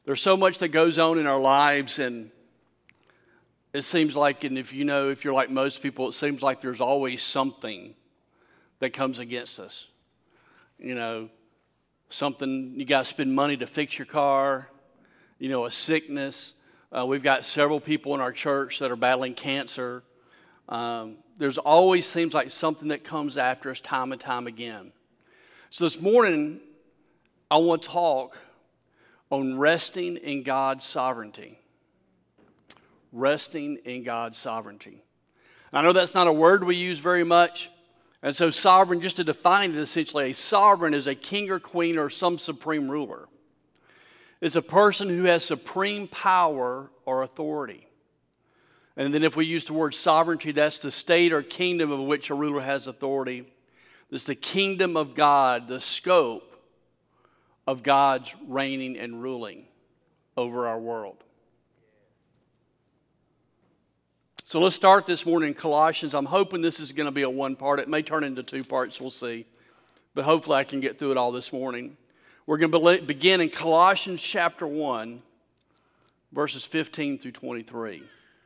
There's so much that goes on in our lives, and it seems like, and if you're like most people, it seems like there's always something that comes against us. Something, you got to spend money to fix your car, a sickness. We've got several people in our church that are battling cancer. There's always seems like something that comes after us time and time again. So this morning, I want to talk on resting in God's sovereignty. Resting in God's sovereignty. I know that's not a word we use very much. And so sovereign, just to define it essentially, a sovereign is a king or queen or some supreme ruler. It's a person who has supreme power or authority. And then if we use the word sovereignty, that's the state or kingdom of which a ruler has authority. It's the kingdom of God, the scope of God's reigning and ruling over our world. So let's start this morning in Colossians. I'm hoping this is going to be a one part. It may turn into two parts, we'll see. But hopefully I can get through it all this morning. We're going to begin in Colossians chapter 1, verses 15 through 23.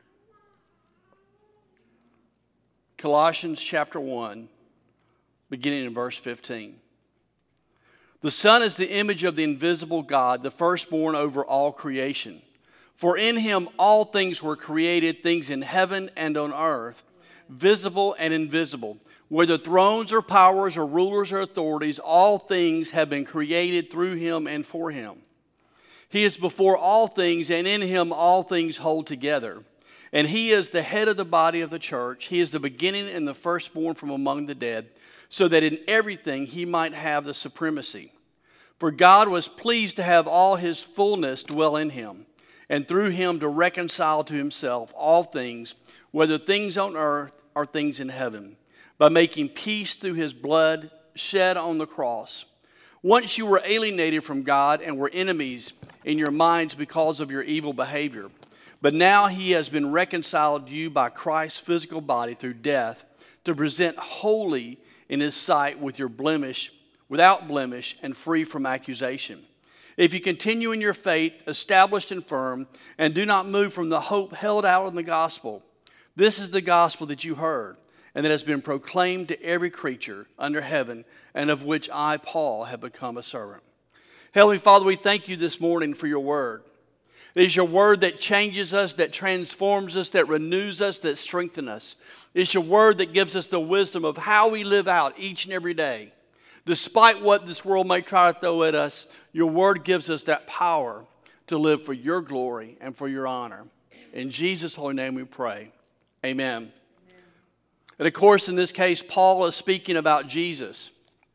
Colossians chapter 1, beginning in verse 15. The Son is the image of the invisible God, the firstborn over all creation. For in him all things were created, things in heaven and on earth, visible and invisible. Whether thrones or powers or rulers or authorities, all things have been created through him and for him. He is before all things, and in him all things hold together. And he is the head of the body of the church. He is the beginning and the firstborn from among the dead, so that in everything he might have the supremacy. For God was pleased to have all his fullness dwell in him, and through him to reconcile to himself all things, whether things on earth or things in heaven, by making peace through his blood shed on the cross. Once you were alienated from God and were enemies in your minds because of your evil behavior. But now he has been reconciled to you by Christ's physical body through death, to present holy in his sight without blemish and free from accusation. If you continue in your faith, established and firm, and do not move from the hope held out in the gospel. This is the gospel that you heard, and that has been proclaimed to every creature under heaven, and of which I, Paul, have become a servant. Heavenly Father, we thank you this morning for your word. It is your word that changes us, that transforms us, that renews us, that strengthens us. It's your word that gives us the wisdom of how we live out each and every day. Despite what this world may try to throw at us, your word gives us that power to live for your glory and for your honor. In Jesus' holy name we pray. Amen. And of course, in this case, Paul is speaking about Jesus.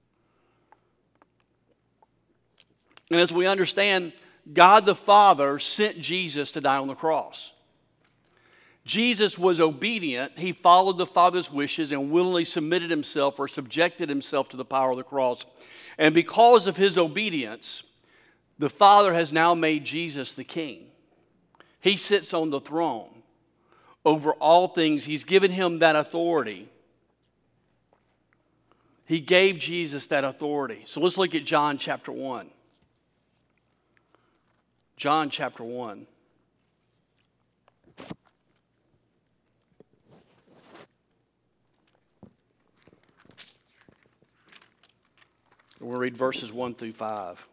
And as we understand, God the Father sent Jesus to die on the cross. Jesus was obedient. He followed the Father's wishes and willingly submitted himself or subjected himself to the power of the cross. And because of his obedience, the Father has now made Jesus the King. He sits on the throne over all things. He's given him that authority. He gave Jesus that authority. So let's look at John chapter 1. John chapter 1. We'll read verses 1 through 5.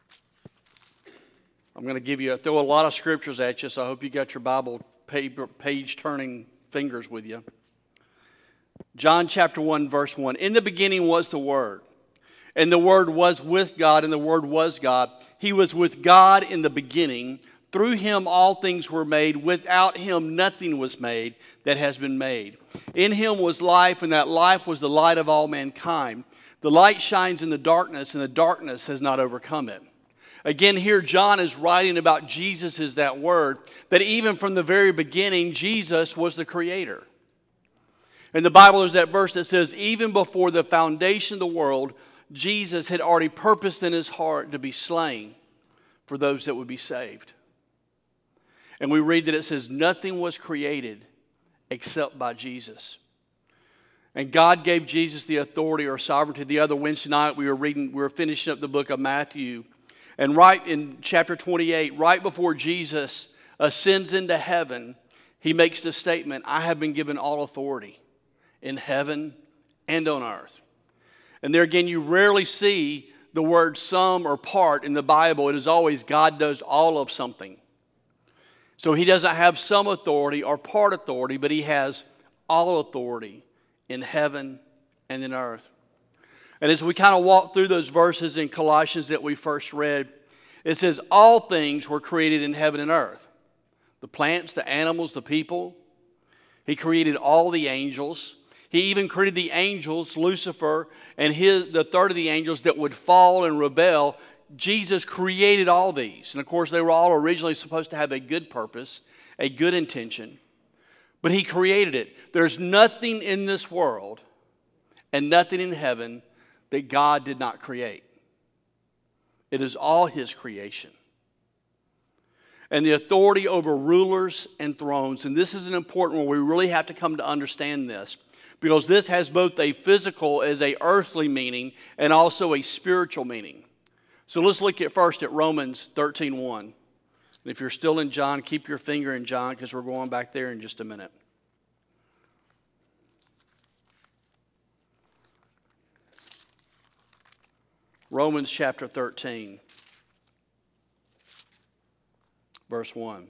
I'm going to throw a lot of scriptures at you, so I hope you got your Bible page-turning fingers with you. John chapter 1, verse 1. In the beginning was the Word, and the Word was with God, and the Word was God. He was with God in the beginning. Through him all things were made. Without him nothing was made that has been made. In him was life, and that life was the light of all mankind. The light shines in the darkness, and the darkness has not overcome it. Again, here John is writing about Jesus as that Word, that even from the very beginning, Jesus was the Creator. In the Bible, there's that verse that says, even before the foundation of the world, Jesus had already purposed in his heart to be slain for those that would be saved. And we read that it says, nothing was created except by Jesus. And God gave Jesus the authority or sovereignty. The other Wednesday night we were finishing up the book of Matthew. And right in chapter 28, right before Jesus ascends into heaven, he makes the statement, I have been given all authority in heaven and on earth. And there again, you rarely see the word some or part in the Bible. It is always God does all of something. So he doesn't have some authority or part authority, but he has all authority in heaven and in earth. And as we kind of walk through those verses in Colossians that we first read, it says all things were created in heaven and earth. The plants, the animals, the people. He created all the angels. He even created the angels, Lucifer, and the third of the angels that would fall and rebel. Jesus created all these. And of course, they were all originally supposed to have a good purpose, a good intention. But he created it. There's nothing in this world and nothing in heaven that God did not create. It is all his creation. And the authority over rulers and thrones. And this is an important one. We really have to come to understand this. Because this has both a physical as a earthly meaning and also a spiritual meaning. So let's look at first at Romans 13:1. And if you're still in John, keep your finger in John because we're going back there in just a minute. Romans chapter 13, verse 1.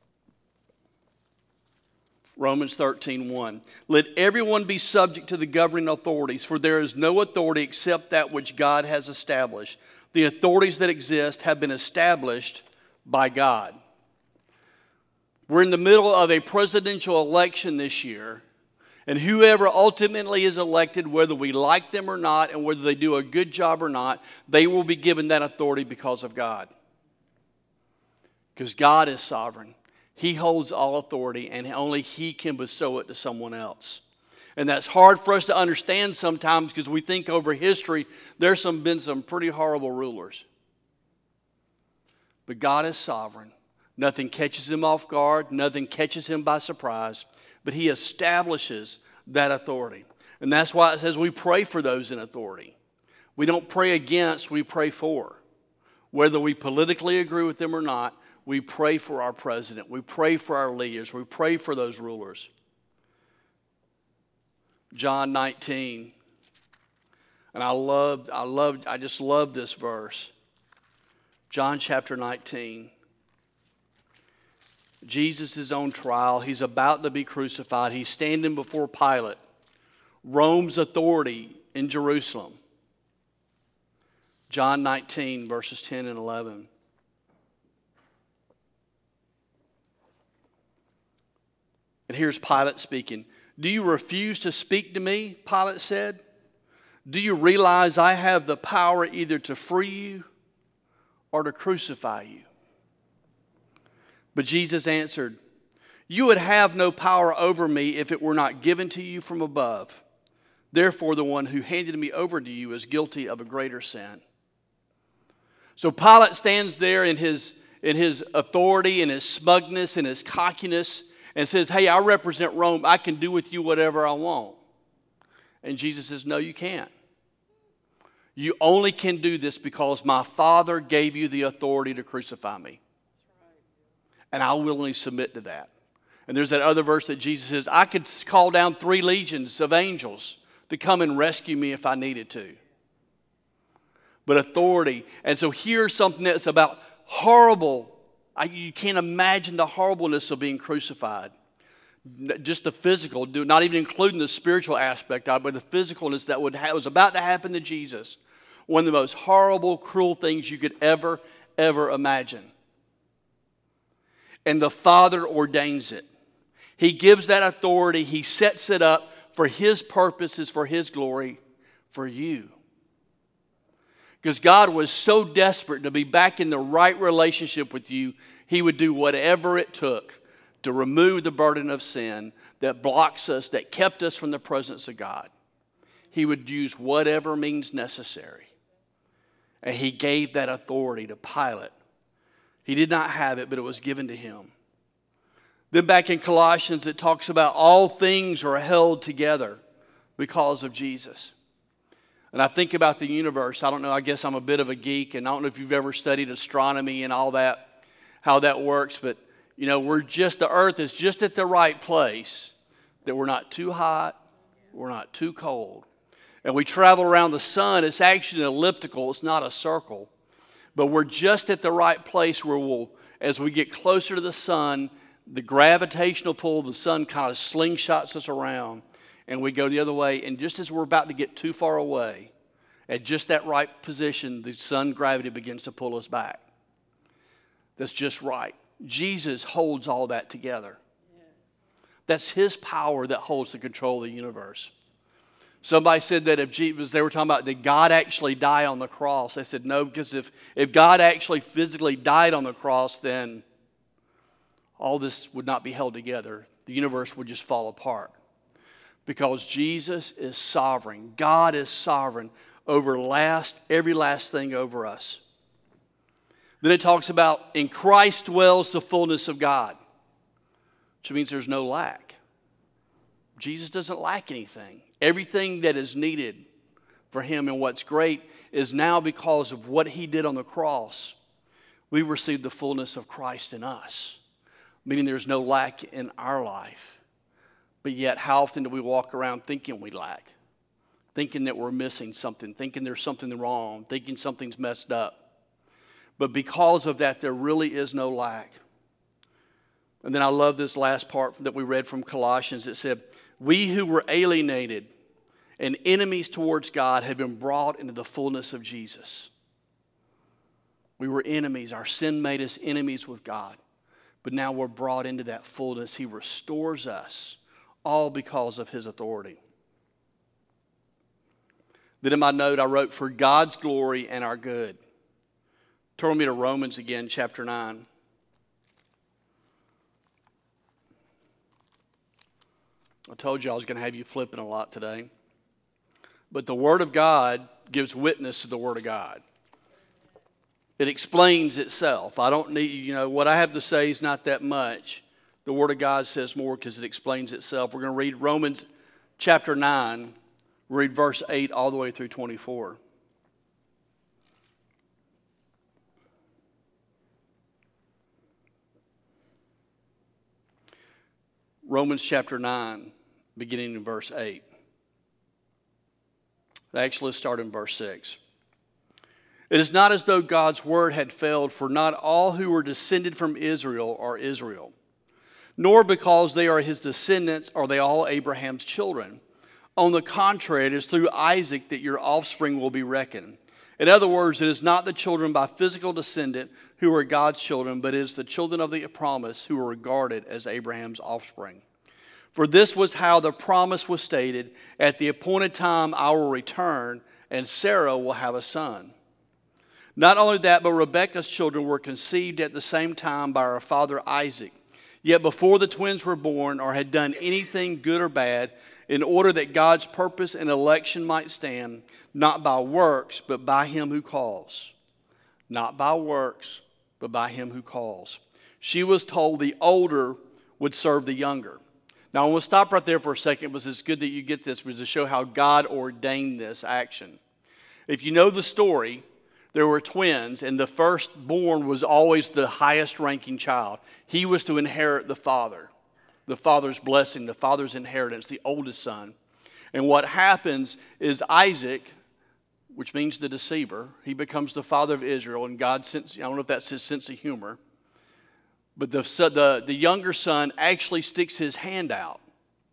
Romans 13:1. Let everyone be subject to the governing authorities, for there is no authority except that which God has established. The authorities that exist have been established by God. We're in the middle of a presidential election this year, and whoever ultimately is elected, whether we like them or not, and whether they do a good job or not, they will be given that authority because of God. Because God is sovereign. He holds all authority, and only he can bestow it to someone else. And that's hard for us to understand sometimes because we think over history, there's been some pretty horrible rulers. But God is sovereign. Nothing catches him off guard. Nothing catches him by surprise. But he establishes that authority. And that's why it says we pray for those in authority. We don't pray against, we pray for. Whether we politically agree with them or not, we pray for our president. We pray for our leaders. We pray for those rulers. John 19. And I just love this verse. John chapter 19. Jesus is on trial. He's about to be crucified. He's standing before Pilate, Rome's authority in Jerusalem. John 19, verses 10 and 11. And here's Pilate speaking. Do you refuse to speak to me? Pilate said. Do you realize I have the power either to free you or to crucify you? But Jesus answered, you would have no power over me if it were not given to you from above. Therefore, the one who handed me over to you is guilty of a greater sin. So Pilate stands there in his authority and his smugness and his cockiness and says, hey, I represent Rome. I can do with you whatever I want. And Jesus says, no, you can't. You only can do this because my Father gave you the authority to crucify me. And I'll willingly submit to that. And there's that other verse that Jesus says, I could call down 3 legions of angels to come and rescue me if I needed to. But authority. And so here's something that's about horrible. You can't imagine the horribleness of being crucified. Just the physical, not even including the spiritual aspect of it, but the physicalness that was about to happen to Jesus. One of the most horrible, cruel things you could ever imagine. And the Father ordains it. He gives that authority. He sets it up for his purposes, for his glory, for you. Because God was so desperate to be back in the right relationship with you, he would do whatever it took to remove the burden of sin that blocks us, that kept us from the presence of God. He would use whatever means necessary. And he gave that authority to Pilate. He did not have it, but it was given to him. Then back in Colossians, it talks about all things are held together because of Jesus. And I think about the universe. I don't know, I guess I'm a bit of a geek, and I don't know if you've ever studied astronomy and all that, how that works, but the earth is just at the right place, that we're not too hot, we're not too cold. And we travel around the sun. It's actually an elliptical, it's not a circle. But we're just at the right place where as we get closer to the sun, the gravitational pull of the sun kind of slingshots us around, and we go the other way. And just as we're about to get too far away, at just that right position, the sun gravity begins to pull us back. That's just right. Jesus holds all that together. Yes. That's his power that holds the control of the universe. Somebody said that they were talking about, did God actually die on the cross? They said no, because if God actually physically died on the cross, then all this would not be held together. The universe would just fall apart. Because Jesus is sovereign. God is sovereign over every last thing over us. Then it talks about, in Christ dwells the fullness of God, which means there's no lack. Jesus doesn't lack anything. Everything that is needed for him, and what's great is now because of what he did on the cross, we receive the fullness of Christ in us, meaning there's no lack in our life. But yet, how often do we walk around thinking we lack, thinking that we're missing something, thinking there's something wrong, thinking something's messed up? But because of that, there really is no lack. And then I love this last part that we read from Colossians. It said, we who were alienated and enemies towards God have been brought into the fullness of Jesus. We were enemies. Our sin made us enemies with God. But now we're brought into that fullness. He restores us, all because of his authority. Then in my note I wrote, for God's glory and our good. Turn me to Romans again, chapter 9. I told you I was going to have you flipping a lot today. But the Word of God gives witness to the Word of God. It explains itself. I don't need, what I have to say is not that much. The Word of God says more because it explains itself. We're going to read Romans chapter 9, read verse 8 all the way through 24. Romans chapter 9, beginning in verse 8. Actually, let's start in verse 6. It is not as though God's word had failed, for not all who were descended from Israel are Israel, nor because they are his descendants are they all Abraham's children. On the contrary, it is through Isaac that your offspring will be reckoned. In other words, it is not the children by physical descendant who are God's children, but it is the children of the promise who are regarded as Abraham's offspring. For this was how the promise was stated, at the appointed time I will return, and Sarah will have a son. Not only that, but Rebekah's children were conceived at the same time by our father Isaac. Yet before the twins were born or had done anything good or bad, in order that God's purpose and election might stand, not by works, but by him who calls. Not by works, but by him who calls. She was told the older would serve the younger. Now, I want to stop right there for a second because it's good that you get this, because to show how God ordained this action. If you know the story, there were twins, and the firstborn was always the highest ranking child. He was to inherit the father's blessing, the father's inheritance, the oldest son. And what happens is Isaac, which means the deceiver, he becomes the father of Israel, and God, I don't know if that's his sense of humor, but the younger son actually sticks his hand out,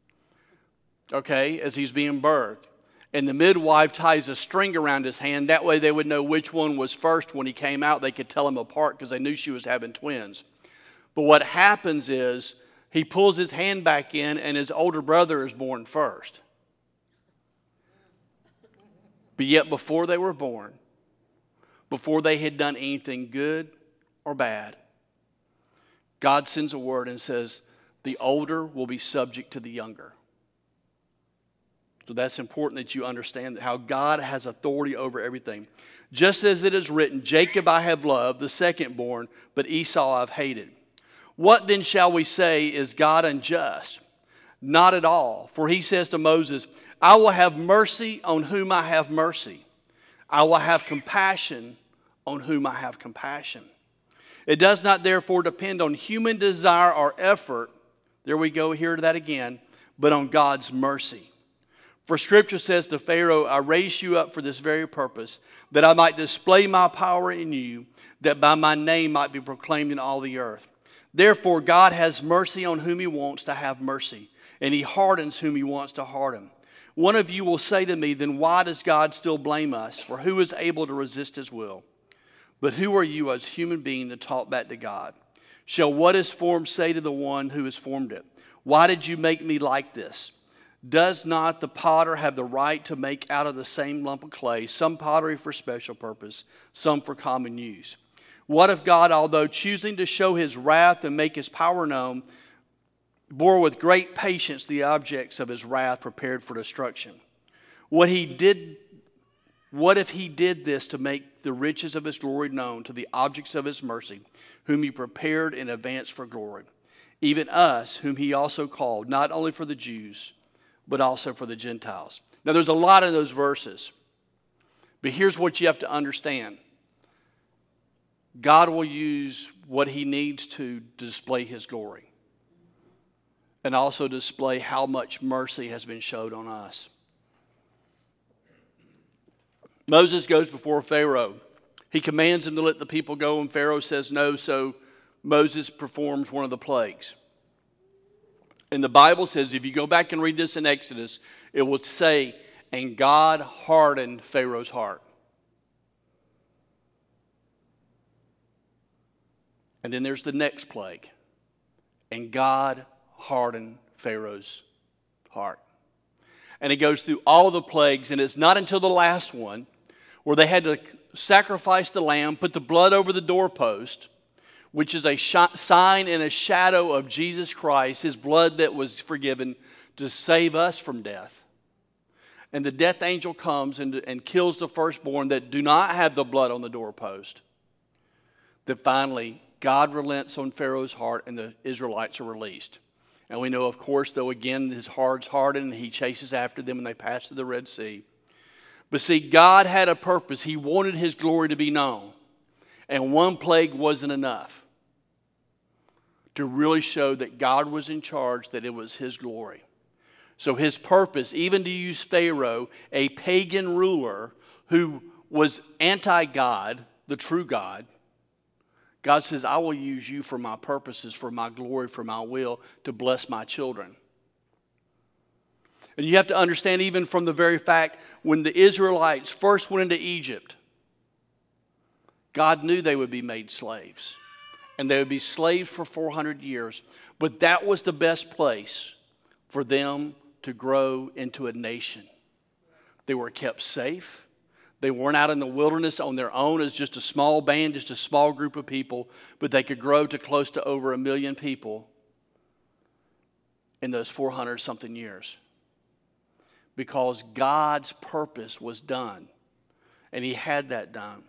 as he's being birthed. And the midwife ties a string around his hand. That way they would know which one was first when he came out. They could tell him apart because they knew she was having twins. But what happens is he pulls his hand back in and his older brother is born first. But yet before they were born, before they had done anything good or bad, God sends a word and says, the older will be subject to the younger. So that's important that you understand how God has authority over everything. Just as it is written, Jacob I have loved, the secondborn, but Esau I've hated. What then shall we say? Is God unjust? Not at all. For he says to Moses, I will have mercy on whom I have mercy. I will have compassion on whom I have compassion. It does not therefore depend on human desire or effort. There we go, hear that again. But on God's mercy. For Scripture says to Pharaoh, I raised you up for this very purpose, that I might display my power in you, that by my name might be proclaimed in all the earth. Therefore, God has mercy on whom he wants to have mercy, and he hardens whom he wants to harden. One of you will say to me, then why does God still blame us? For who is able to resist his will? But who are you as human being to talk back to God? Shall what is formed say to the one who has formed it, why did you make me like this? Does not the potter have the right to make out of the same lump of clay some pottery for special purpose, some for common use? What if God, although choosing to show his wrath and make his power known, bore with great patience the objects of his wrath prepared for destruction? What if he did this to make the riches of his glory known to the objects of his mercy, whom he prepared in advance for glory? Even us, whom he also called, not only for the Jews, but also for the Gentiles. Now, there's a lot in those verses. But here's what you have to understand. God will use what he needs to display his glory. And also display how much mercy has been showed on us. Moses goes before Pharaoh. He commands him to let the people go, and Pharaoh says no, so Moses performs one of the plagues. And the Bible says, if you go back and read this in Exodus, it will say, and God hardened Pharaoh's heart. And then there's the next plague. And God hardened Pharaoh's heart. And it goes through all the plagues, and it's not until the last one where they had to sacrifice the lamb, put the blood over the doorpost, which is a sign and a shadow of Jesus Christ, his blood that was forgiven to save us from death. And the death angel comes and kills the firstborn that do not have the blood on the doorpost. That finally, God relents on Pharaoh's heart and the Israelites are released. And we know, of course, though, again, his heart's hardened and he chases after them and they pass through the Red Sea. But see, God had a purpose. He wanted his glory to be known. And one plague wasn't enough to really show that God was in charge, that it was his glory. So his purpose, even to use Pharaoh, a pagan ruler who was anti-God, the true God, God says, I will use you for my purposes, for my glory, for my will, to bless my children. And you have to understand, even from the very fact when the Israelites first went into Egypt, God knew they would be made slaves. And they would be slaves for 400 years. But that was the best place for them to grow into a nation. They were kept safe. They weren't out in the wilderness on their own as just a small band, just a small group of people. But they could grow to close to over 1 million people in those 400-something years. Because God's purpose was done. And he had that done.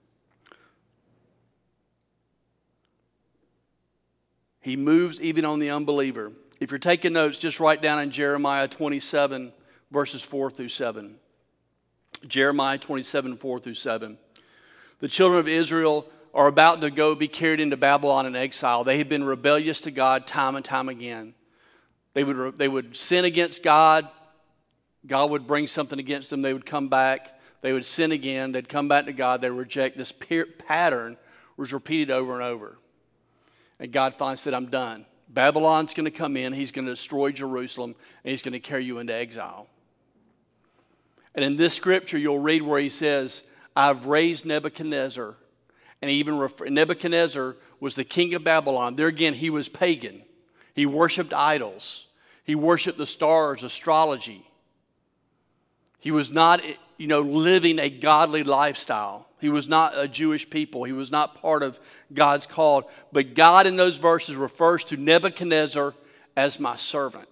He moves even on the unbeliever. If you're taking notes, just write down in Jeremiah 27, verses 4 through 7. Jeremiah 27, 4 through 7. The children of Israel are about to be carried into Babylon in exile. They have been rebellious to God time and time again. They would sin against God. God would bring something against them. They would come back. They would sin again. They'd come back to God. They would reject. This pattern was repeated over and over. And God finally said, I'm done. Babylon's going to come in. He's going to destroy Jerusalem. And he's going to carry you into exile. And in this scripture, you'll read where he says, I've raised Nebuchadnezzar. And Nebuchadnezzar was the king of Babylon. There again, he was pagan. He worshiped idols. He worshiped the stars, astrology. He was not, living a godly lifestyle. He was not a Jewish people. He was not part of God's call. But God in those verses refers to Nebuchadnezzar as my servant.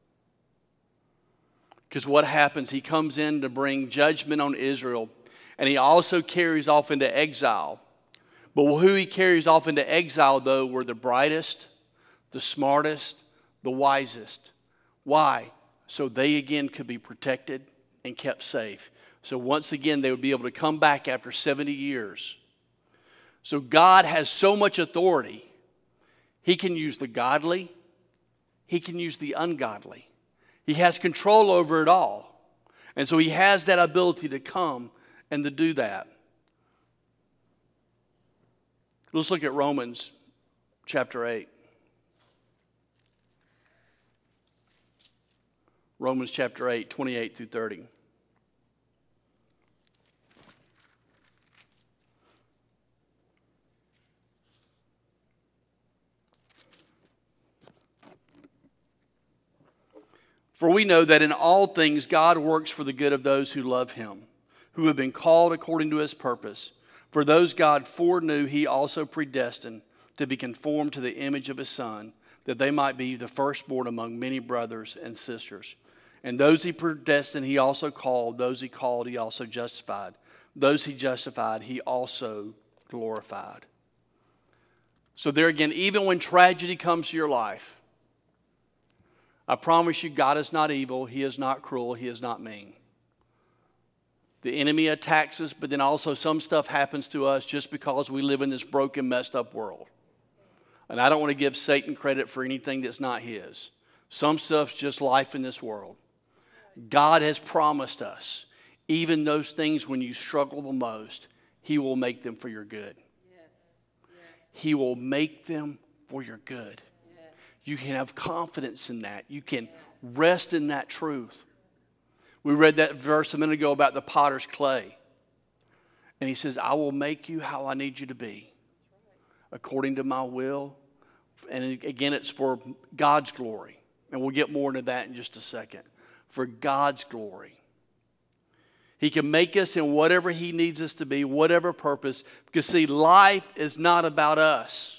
Because what happens, he comes in to bring judgment on Israel. And he also carries off into exile. But who he carries off into exile, though, were the brightest, the smartest, the wisest. Why? so they again could be protected and kept safe. So once again, they would be able to come back after 70 years. So God has so much authority. He can use the godly. He can use the ungodly. He has control over it all. And so he has that ability to come and to do that. Let's look at Romans chapter 8. Romans chapter 8, 28 through 30. For we know that in all things God works for the good of those who love him, who have been called according to his purpose. For those God foreknew, he also predestined to be conformed to the image of his Son, that they might be the firstborn among many brothers and sisters. And those he predestined, he also called. Those he called, he also justified. Those he justified, he also glorified. So there again, even when tragedy comes to your life, I promise you, God is not evil. He is not cruel. He is not mean. The enemy attacks us, but then also some stuff happens to us just because we live in this broken, messed up world. And I don't want to give Satan credit for anything that's not his. Some stuff's just life in this world. God has promised us, even those things when you struggle the most, he will make them for your good. He will make them for your good. You can have confidence in that. You can rest in that truth. We read that verse a minute ago about the potter's clay. And he says, I will make you how I need you to be, according to my will. And again, it's for God's glory. And we'll get more into that in just a second. For God's glory. He can make us in whatever he needs us to be, whatever purpose. Because see, life is not about us.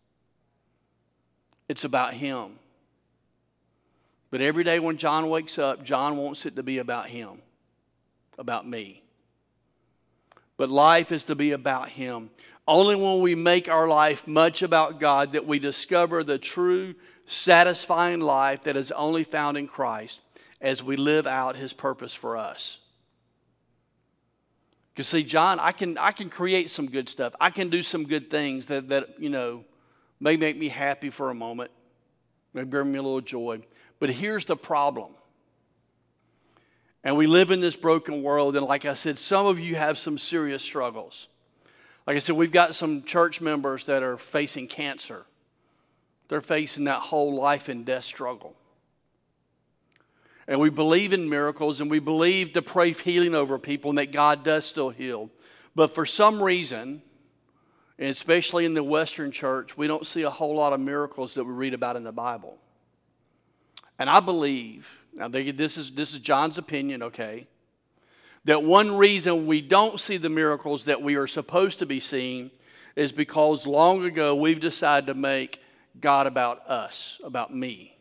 It's about him. But every day when John wakes up, John wants it to be about him, about me. But life is to be about him. Only when we make our life much about God that we discover the true, satisfying life that is only found in Christ as we live out his purpose for us. Because see, John, I can create some good stuff. I can do some good things that may make me happy for a moment, may bring me a little joy. But here's the problem. And we live in this broken world, and like I said, some of you have some serious struggles. Like I said, we've got some church members that are facing cancer. They're facing that whole life and death struggle. And we believe in miracles, and we believe to pray healing over people, and that God does still heal. But for some reason, and especially in the Western church, we don't see a whole lot of miracles that we read about in the Bible. And I believe, now this is John's opinion, okay, that one reason we don't see the miracles that we are supposed to be seeing is because long ago we've decided to make God about us, about me.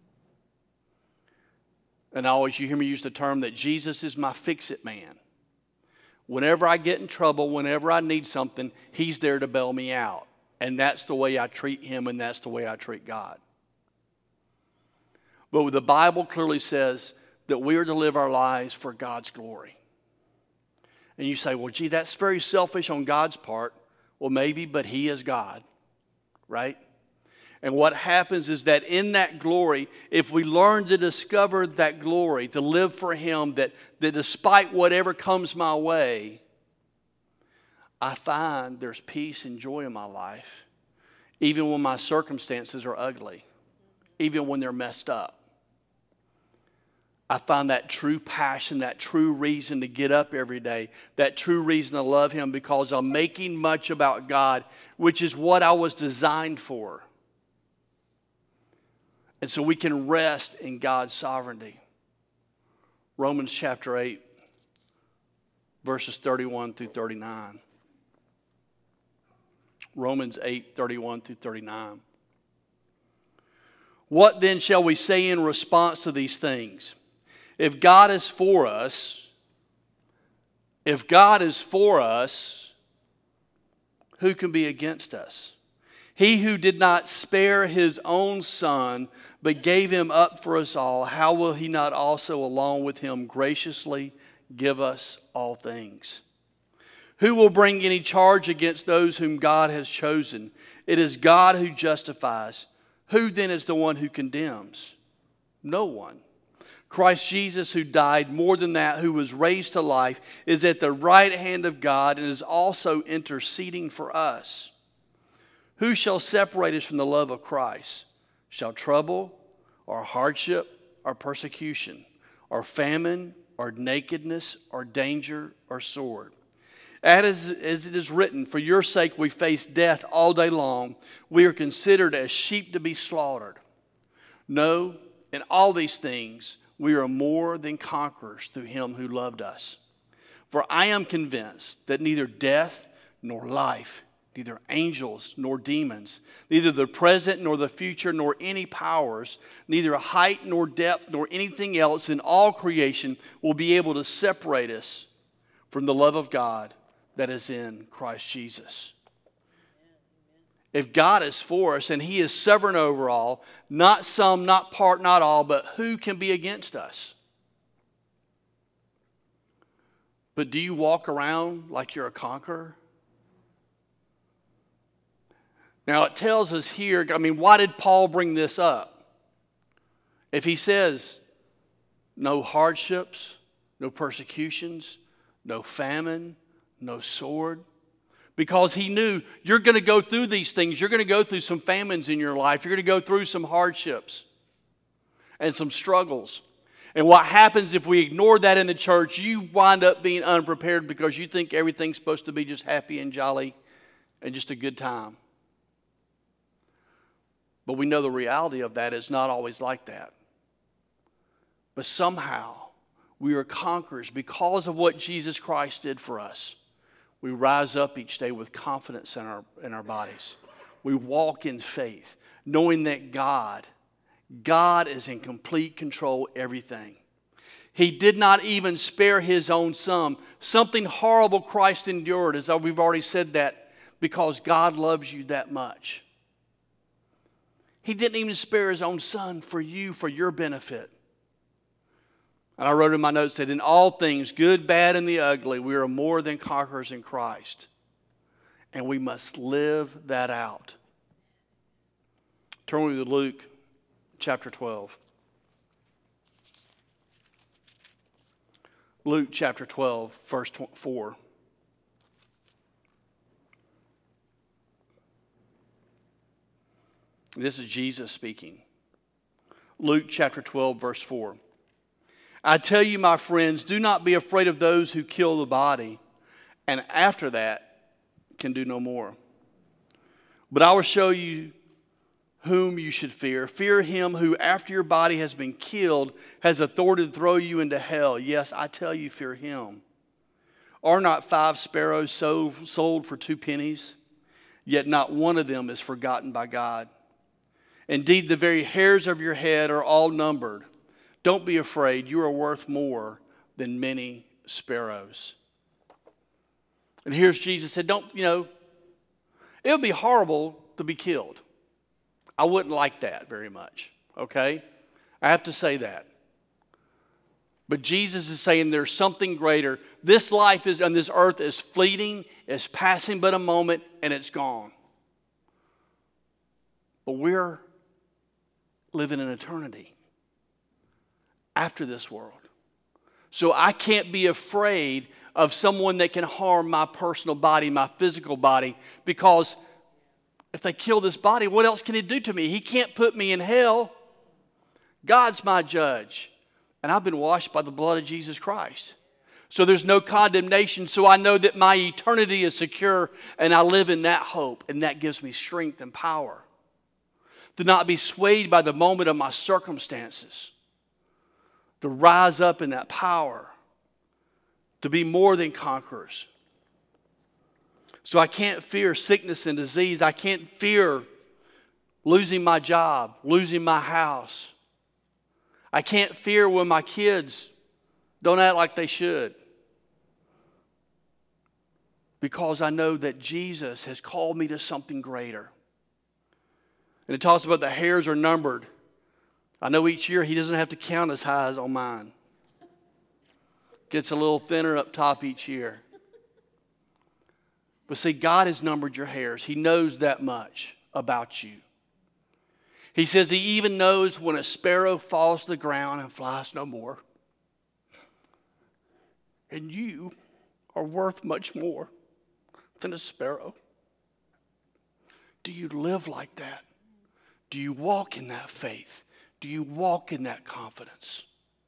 And you hear me use the term that Jesus is my fix-it man. Whenever I get in trouble, whenever I need something, he's there to bail me out. And that's the way I treat him, and that's the way I treat God. But the Bible clearly says that we are to live our lives for God's glory. And you say, well, gee, that's very selfish on God's part. Well, maybe, but he is God, right? And what happens is that in that glory, if we learn to discover that glory, to live for him, that despite whatever comes my way, I find there's peace and joy in my life, even when my circumstances are ugly, even when they're messed up. I find that true passion, that true reason to get up every day, that true reason to love him because I'm making much about God, which is what I was designed for. And so we can rest in God's sovereignty. Romans chapter 8, verses 31 through 39. Romans 8, 31 through 39. What then shall we say in response to these things? If God is for us, who can be against us? He who did not spare his own son, but gave him up for us all, how will he not also along with him graciously give us all things? Who will bring any charge against those whom God has chosen? It is God who justifies. Who then is the one who condemns? No one. Christ Jesus, who died, more than that, who was raised to life, is at the right hand of God and is also interceding for us. Who shall separate us from the love of Christ? Shall trouble, or hardship, or persecution, or famine, or nakedness, or danger, or sword? As it is written, for your sake we face death all day long. We are considered as sheep to be slaughtered. No, in all these things we are more than conquerors through him who loved us. For I am convinced that neither death nor life, neither angels nor demons, neither the present nor the future nor any powers, neither height nor depth nor anything else in all creation will be able to separate us from the love of God that is in Christ Jesus. If God is for us and he is sovereign over all, not some, not part, not all, but who can be against us? But do you walk around like you're a conqueror? Now it tells us here, why did Paul bring this up? If he says no hardships, no persecutions, no famine, no sword, because he knew you're going to go through these things. You're going to go through some famines in your life. You're going to go through some hardships and some struggles. And what happens if we ignore that in the church, you wind up being unprepared because you think everything's supposed to be just happy and jolly and just a good time. But we know the reality of that is not always like that. But somehow we are conquerors because of what Jesus Christ did for us. We rise up each day with confidence in our bodies. We walk in faith, knowing that God is in complete control of everything. He did not even spare his own son. Something horrible Christ endured, as we've already said that, because God loves you that much. He didn't even spare his own son for you, for your benefit. And I wrote in my notes that in all things, good, bad, and the ugly, we are more than conquerors in Christ. And we must live that out. Turn with me to Luke chapter 12. Luke chapter 12, verse 4. This is Jesus speaking. Luke chapter 12, verse 4. I tell you, my friends, do not be afraid of those who kill the body, and after that can do no more. But I will show you whom you should fear. Fear him who, after your body has been killed, has authority to throw you into hell. Yes, I tell you, fear him. Are not 5 sparrows sold for 2 pennies? Yet not one of them is forgotten by God. Indeed, the very hairs of your head are all numbered. Don't be afraid. You are worth more than many sparrows. And here's Jesus said, it would be horrible to be killed. I wouldn't like that very much, okay? I have to say that. But Jesus is saying there's something greater. This life on this earth is fleeting, it's passing but a moment, and it's gone. But we're living in eternity after this world. So I can't be afraid of someone that can harm my personal body, my physical body, because if they kill this body, what else can he do to me? He can't put me in hell. God's my judge, and I've been washed by the blood of Jesus Christ. So there's no condemnation, so I know that my eternity is secure, and I live in that hope, and that gives me strength and power to not be swayed by the moment of my circumstances, to rise up in that power, to be more than conquerors. So I can't fear sickness and disease. I can't fear losing my job, losing my house. I can't fear when my kids don't act like they should. Because I know that Jesus has called me to something greater. And it talks about the hairs are numbered. I know each year he doesn't have to count as high as on mine. Gets a little thinner up top each year. But see, God has numbered your hairs. He knows that much about you. He says he even knows when a sparrow falls to the ground and flies no more. And you are worth much more than a sparrow. Do you live like that? Do you walk in that faith? Do you walk in that confidence?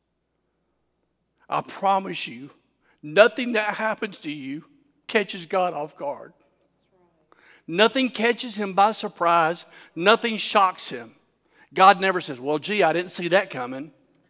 I promise you, nothing that happens to you catches God off guard. Nothing catches him by surprise. Nothing shocks him. God never says, well, gee, I didn't see that coming.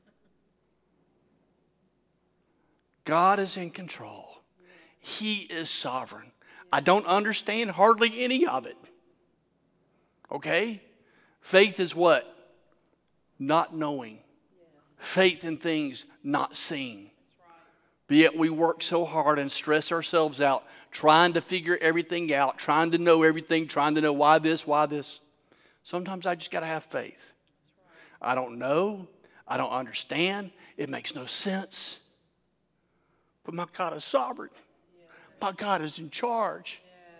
God is in control. He is sovereign. I don't understand hardly any of it. Okay? Faith is what? Not knowing. Faith in things not seen. But yet we work so hard and stress ourselves out trying to figure everything out, trying to know everything, trying to know why this, why this. Sometimes I just got to have faith. I don't know. I don't understand. It makes no sense. But my God is sovereign. My God is in charge.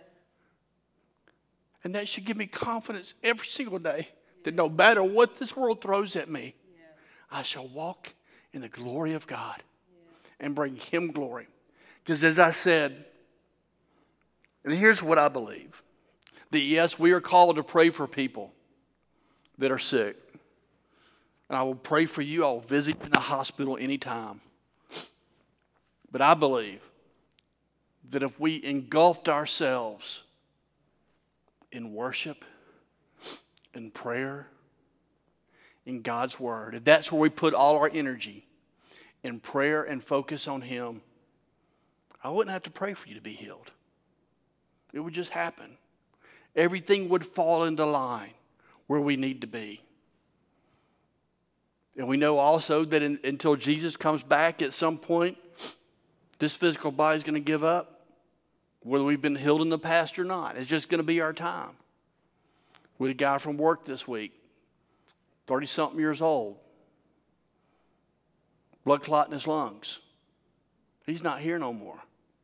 And that should give me confidence every single day that no matter what this world throws at me, I shall walk in the glory of God and bring him glory. Because as I said, and here's what I believe, that yes, we are called to pray for people that are sick. And I will pray for you. I will visit in the hospital anytime. But I believe that if we engulfed ourselves in worship, in prayer, in God's word, if that's where we put all our energy, in prayer and focus on him, I wouldn't have to pray for you to be healed. It would just happen. Everything would fall into line where we need to be. And we know also that until Jesus comes back at some point, this physical body is going to give up, whether we've been healed in the past or not. It's just going to be our time. We had a guy from work this week, 30-something years old, blood clot in his lungs. He's not here no more.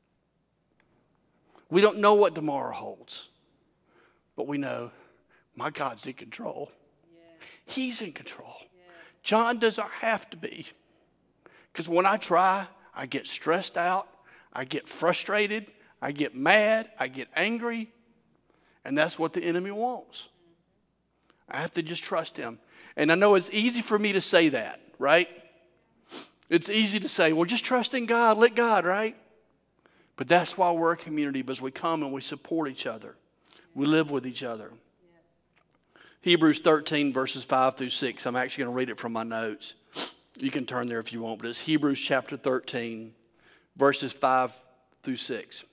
We don't know what tomorrow holds, but we know my God's in control. He's in control. John doesn't have to be. Because when I try, I get stressed out, I get frustrated, I get mad, I get angry, and that's what the enemy wants. I have to just trust him. And I know it's easy for me to say that, right? It's easy to say, well, just trust in God, let God, right? But that's why we're a community, because we come and we support each other. We live with each other. Hebrews 13, verses 5 through 6. I'm actually going to read it from my notes. You can turn there if you want, but it's Hebrews chapter 13, verses 5 through 6.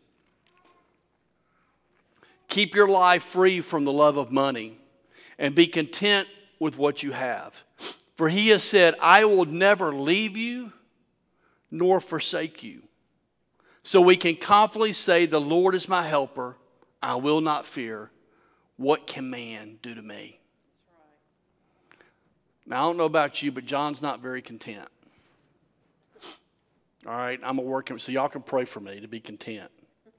Keep your life free from the love of money and be content with what you have. For he has said, I will never leave you nor forsake you. So we can confidently say, the Lord is my helper. I will not fear. What can man do to me? Now, I don't know about you, but John's not very content. All right, I'm a working, so y'all can pray for me to be content.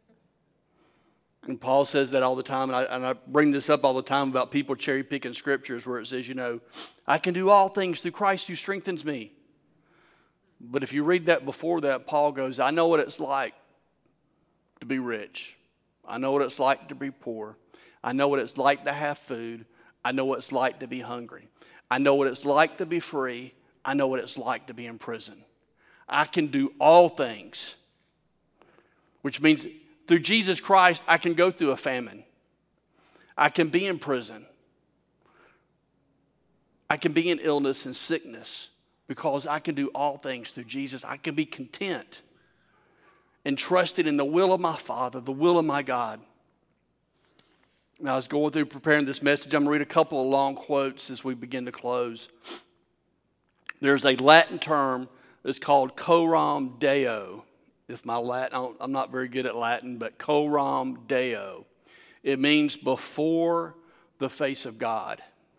And Paul says that all the time, and I bring this up all the time about people cherry picking scriptures where it says, you know, I can do all things through Christ who strengthens me. But if you read that before that, Paul goes, I know what it's like to be rich. I know what it's like to be poor. I know what it's like to have food. I know what it's like to be hungry. I know what it's like to be free. I know what it's like to be in prison. I can do all things, which means through Jesus Christ, I can go through a famine. I can be in prison. I can be in illness and sickness because I can do all things through Jesus. I can be content and trusted in the will of my Father, the will of my God. And I was going through preparing this message. I'm going to read a couple of long quotes as we begin to close. There's a Latin term that's called coram Deo. If my Latin, I'm not very good at Latin, but coram Deo. It means before the face of God.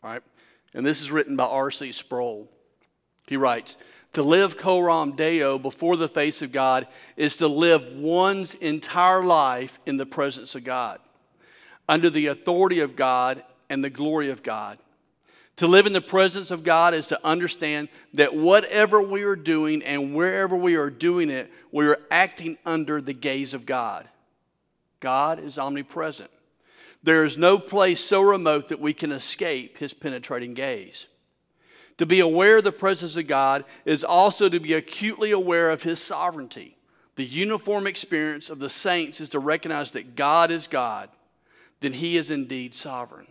All right? And this is written by R.C. Sproul. He writes, to live coram Deo before the face of God is to live one's entire life in the presence of God, under the authority of God and the glory of God. To live in the presence of God is to understand that whatever we are doing and wherever we are doing it, we are acting under the gaze of God. God is omnipresent. There is no place so remote that we can escape His penetrating gaze. To be aware of the presence of God is also to be acutely aware of His sovereignty. The uniform experience of the saints is to recognize that God is God, then He is indeed sovereign.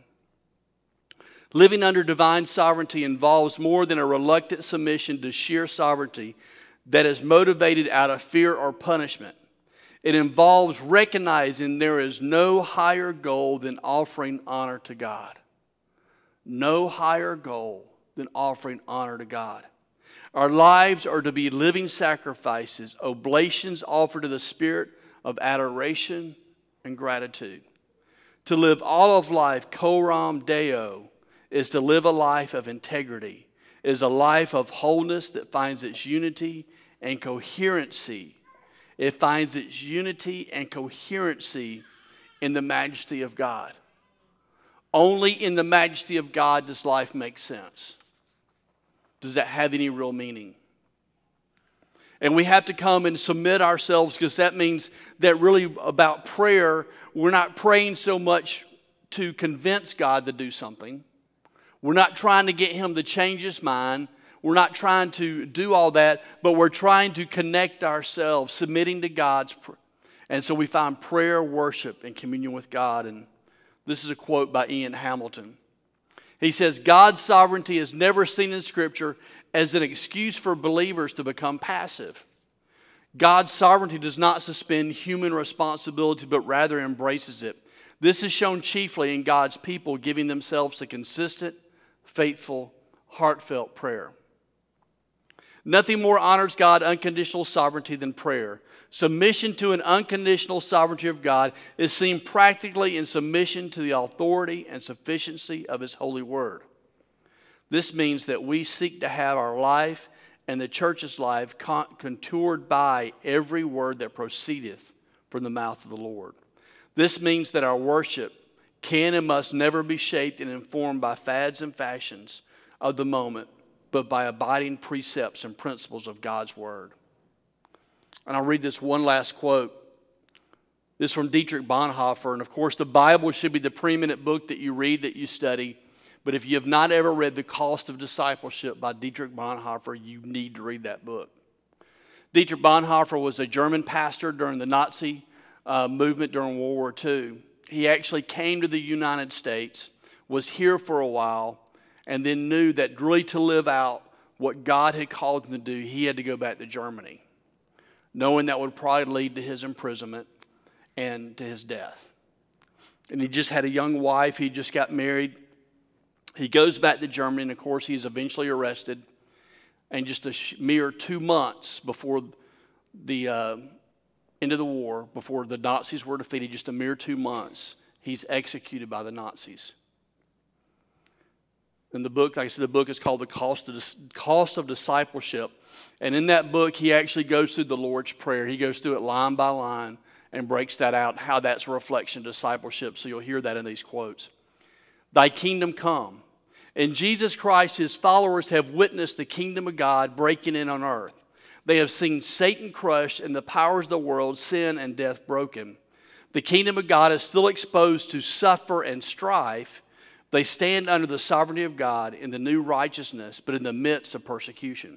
Living under divine sovereignty involves more than a reluctant submission to sheer sovereignty that is motivated out of fear or punishment. It involves recognizing there is no higher goal than offering honor to God. No higher goal than offering honor to God. Our lives are to be living sacrifices, oblations offered to the Spirit of adoration and gratitude. To live all of life coram Deo is to live a life of integrity, is a life of wholeness that finds its unity and coherency. It finds its unity and coherency in the majesty of God. Only in the majesty of God does life make sense. Does that have any real meaning? And we have to come and submit ourselves, because that means that really about prayer, we're not praying so much to convince God to do something. We're not trying to get Him to change His mind. We're not trying to do all that, but we're trying to connect ourselves, submitting to God's prayer. And so we find prayer, worship, and communion with God. And this is a quote by Ian Hamilton. He says, God's sovereignty is never seen in Scripture as an excuse for believers to become passive. God's sovereignty does not suspend human responsibility, but rather embraces it. This is shown chiefly in God's people giving themselves to consistent, faithful, heartfelt prayer. Nothing more honors God's unconditional sovereignty than prayer. Submission to an unconditional sovereignty of God is seen practically in submission to the authority and sufficiency of His holy word. This means that we seek to have our life and the church's life contoured by every word that proceedeth from the mouth of the Lord. This means that our worship can and must never be shaped and informed by fads and fashions of the moment, but by abiding precepts and principles of God's word. And I'll read this one last quote. This is from Dietrich Bonhoeffer. And of course, the Bible should be the preeminent book that you read, that you study. But if you have not ever read The Cost of Discipleship by Dietrich Bonhoeffer, you need to read that book. Dietrich Bonhoeffer was a German pastor during the Nazi movement during World War II. He actually came to the United States, was here for a while, and then knew that really to live out what God had called him to do, he had to go back to Germany, knowing that would probably lead to his imprisonment and to his death. And he just had a young wife. He just got married. He goes back to Germany, and of course, he's eventually arrested. And just a mere 2 months before the end of the war, before the Nazis were defeated, just a mere 2 months, he's executed by the Nazis. And the book, like I said, the book is called The Cost of Discipleship. And in that book, he actually goes through the Lord's Prayer. He goes through it line by line and breaks that out, how that's a reflection of discipleship. So you'll hear that in these quotes. Thy kingdom come. In Jesus Christ, His followers have witnessed the kingdom of God breaking in on earth. They have seen Satan crushed and the powers of the world, sin and death broken. The kingdom of God is still exposed to suffer and strife. They stand under the sovereignty of God in the new righteousness, but in the midst of persecution.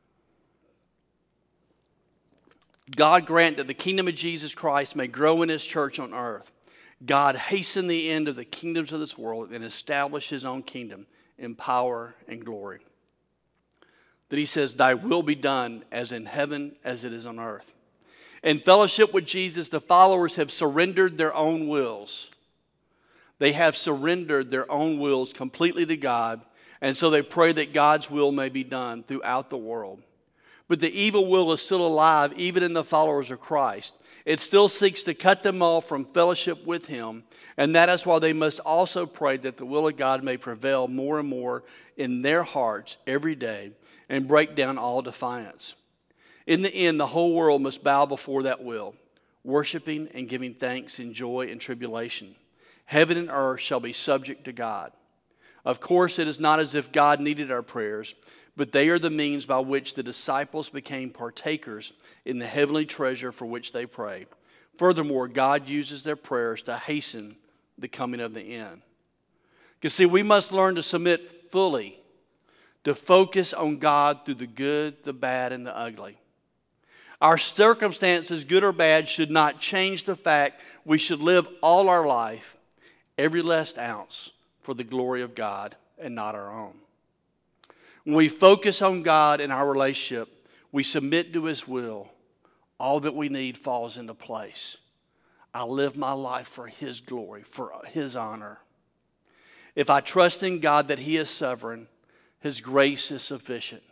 God grant that the kingdom of Jesus Christ may grow in His church on earth. God hasten the end of the kingdoms of this world and establish His own kingdom in power and glory. That He says, Thy will be done as in heaven as it is on earth. In fellowship with Jesus, the followers have surrendered their own wills. They have surrendered their own wills completely to God, and so they pray that God's will may be done throughout the world. But the evil will is still alive, even in the followers of Christ. It still seeks to cut them off from fellowship with Him, and that is why they must also pray that the will of God may prevail more and more in their hearts every day and break down all defiance. In the end, the whole world must bow before that will, worshiping and giving thanks in joy and tribulation. Heaven and earth shall be subject to God. Of course, it is not as if God needed our prayers, but they are the means by which the disciples became partakers in the heavenly treasure for which they pray. Furthermore, God uses their prayers to hasten the coming of the end. You see, we must learn to submit fully, to focus on God through the good, the bad, and the ugly. Our circumstances, good or bad, should not change the fact we should live all our life, every last ounce, for the glory of God and not our own. When we focus on God in our relationship, we submit to His will, all that we need falls into place. I live my life for His glory, for His honor. If I trust in God that He is sovereign, His grace is sufficient.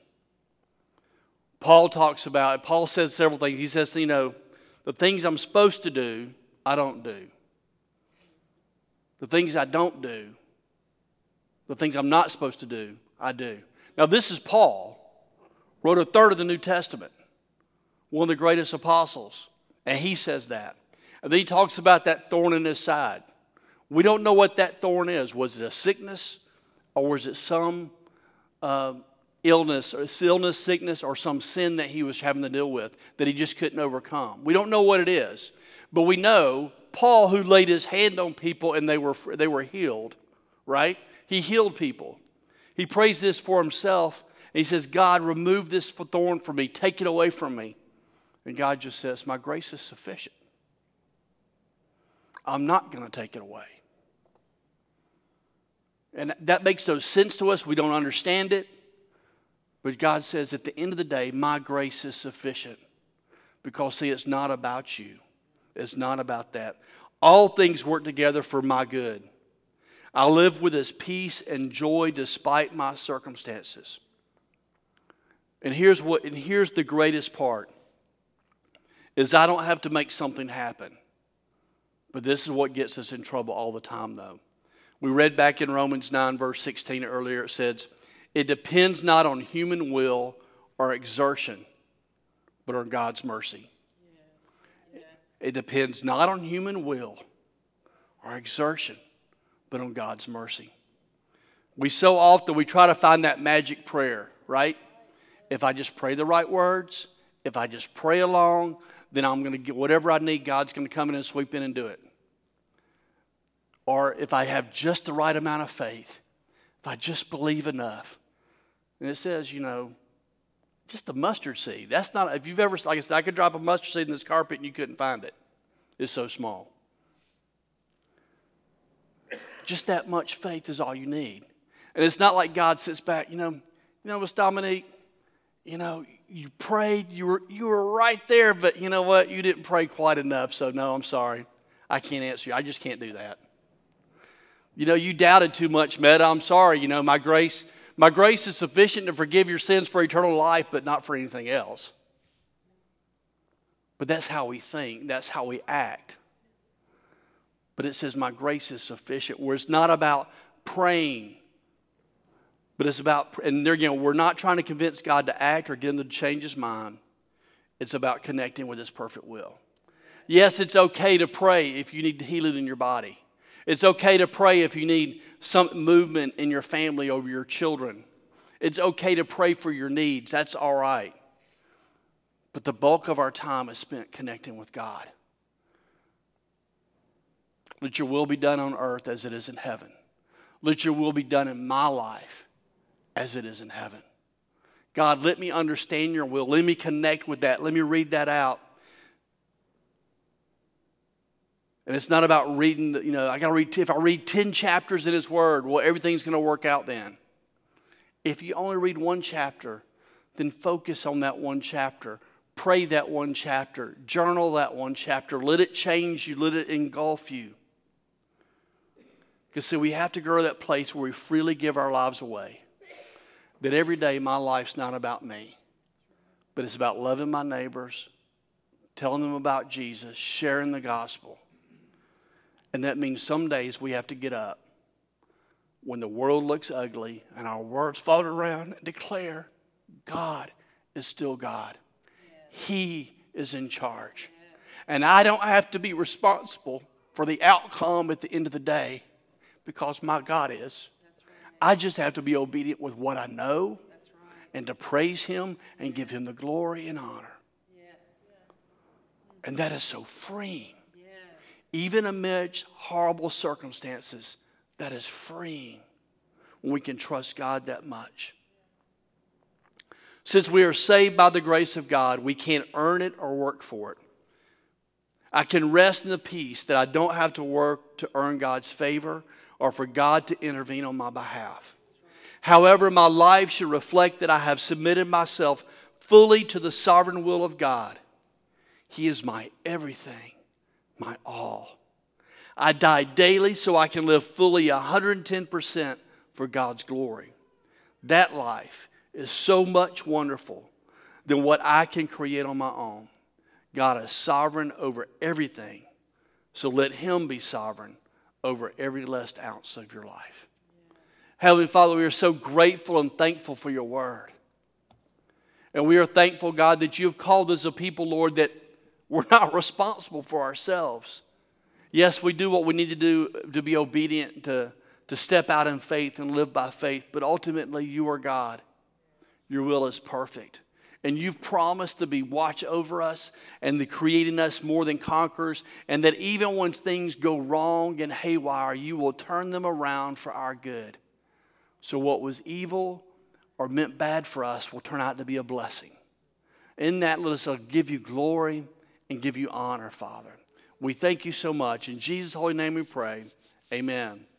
Paul says several things. He says, the things I'm supposed to do, I don't do. The things I don't do, the things I'm not supposed to do, I do. Now, this is Paul, wrote a third of the New Testament, one of the greatest apostles, and he says that. And then he talks about that thorn in his side. We don't know what that thorn is. Was it a sickness, or was it some illness, sickness, or some sin that he was having to deal with that he just couldn't overcome? We don't know what it is, but we know Paul, who laid his hand on people and they were healed, right? He healed people. He prays this for himself. And he says, God, remove this thorn from me. Take it away from me. And God just says, my grace is sufficient. I'm not going to take it away. And that makes no sense to us. We don't understand it. But God says, at the end of the day, my grace is sufficient. Because, see, it's not about you. It's not about that. All things work together for my good. I live with His peace and joy despite my circumstances. And here's the greatest part, is I don't have to make something happen. But this is what gets us in trouble all the time, though. We read back in Romans 9, verse 16 earlier, it says, it depends not on human will or exertion, but on God's mercy. Yes. It depends not on human will or exertion, but on God's mercy. We so often, we try to find that magic prayer, right? If I just pray the right words, if I just pray along, then I'm going to get whatever I need, God's going to come in and sweep in and do it. Or if I have just the right amount of faith, if I just believe enough. And it says, just a mustard seed. That's not, if you've ever, like I said, I could drop a mustard seed in this carpet and you couldn't find it. It's so small. Just that much faith is all you need. And it's not like God sits back, Miss Dominique, you prayed, you were right there, but you know what? You didn't pray quite enough, so no, I'm sorry. I can't answer you. I just can't do that. You doubted too much, Meta. I'm sorry. My grace is sufficient to forgive your sins for eternal life, but not for anything else. But that's how we think. That's how we act. But it says, my grace is sufficient, where it's not about praying, but it's about, and there again, we're not trying to convince God to act or get him to change his mind. It's about connecting with his perfect will. Yes, it's okay to pray if you need healing in your body. It's okay to pray if you need some movement in your family over your children. It's okay to pray for your needs. That's all right. But the bulk of our time is spent connecting with God. Let your will be done on earth as it is in heaven. Let your will be done in my life as it is in heaven. God, let me understand your will. Let me connect with that. Let me read that out. And it's not about reading, if I read 10 chapters in his word, well, everything's going to work out then. If you only read one chapter, then focus on that one chapter. Pray that one chapter. Journal that one chapter. Let it change you. Let it engulf you. Because, see, we have to go to that place where we freely give our lives away. That every day my life's not about me. but it's about loving my neighbors, telling them about Jesus, sharing the gospel. And that means some days we have to get up when the world looks ugly and our words fall around and declare God is still God. He is in charge. And I don't have to be responsible for the outcome at the end of the day because my God is. I just have to be obedient with what I know and to praise Him and give Him the glory and honor. And that is so freeing. Even amidst horrible circumstances, that is freeing when we can trust God that much. Since we are saved by the grace of God, we can't earn it or work for it. I can rest in the peace that I don't have to work to earn God's favor or for God to intervene on my behalf. However, my life should reflect that I have submitted myself fully to the sovereign will of God. He is my everything, my all. I die daily so I can live fully 110% for God's glory. That life is so much wonderful than what I can create on my own. God is sovereign over everything, so let Him be sovereign over every last ounce of your life. Heavenly Father, we are so grateful and thankful for your word. And we are thankful, God, that you have called us a people, Lord, that we're not responsible for ourselves. Yes, we do what we need to do to be obedient, to step out in faith and live by faith. But ultimately, you are God. Your will is perfect. And you've promised to be watch over us and to creating us more than conquerors. And that even when things go wrong and haywire, you will turn them around for our good. So what was evil or meant bad for us will turn out to be a blessing. In that, let us give you glory and give you honor, Father. We thank you so much. In Jesus' holy name we pray. Amen.